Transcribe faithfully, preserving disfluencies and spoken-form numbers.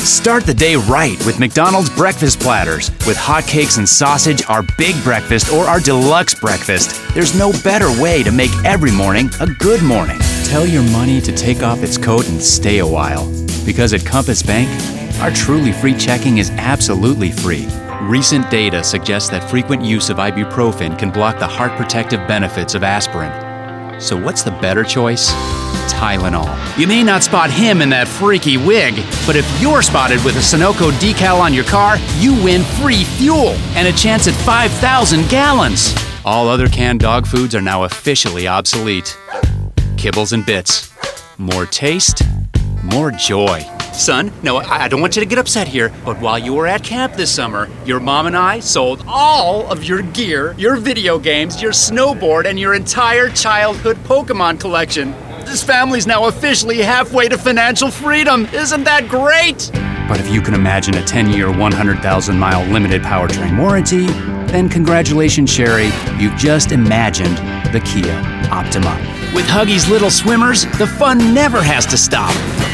Start the day right with McDonald's breakfast platters. With hotcakes and sausage, our big breakfast, or our deluxe breakfast. There's no better way to make every morning a good morning. Tell your money to take off its coat and stay a while. Because at Compass Bank, our truly free checking is absolutely free. Recent data suggests that frequent use of ibuprofen can block the heart protective benefits of aspirin. So what's the better choice? Tylenol. You may not spot him in that freaky wig, but if you're spotted with a Sunoco decal on your car, you win free fuel and a chance at five thousand gallons. All other canned dog foods are now officially obsolete. Kibbles and bits. More taste, more joy. Son, no, I don't want you to get upset here, but while you were at camp this summer, your mom and I sold all of your gear, your video games, your snowboard, and your entire childhood Pokemon collection. This family's now officially halfway to financial freedom. Isn't that great? But if you can imagine a ten-year, one hundred thousand mile limited powertrain warranty, then congratulations, Sherry. You've just imagined the Kia Optima. With Huggies Little Swimmers, the fun never has to stop.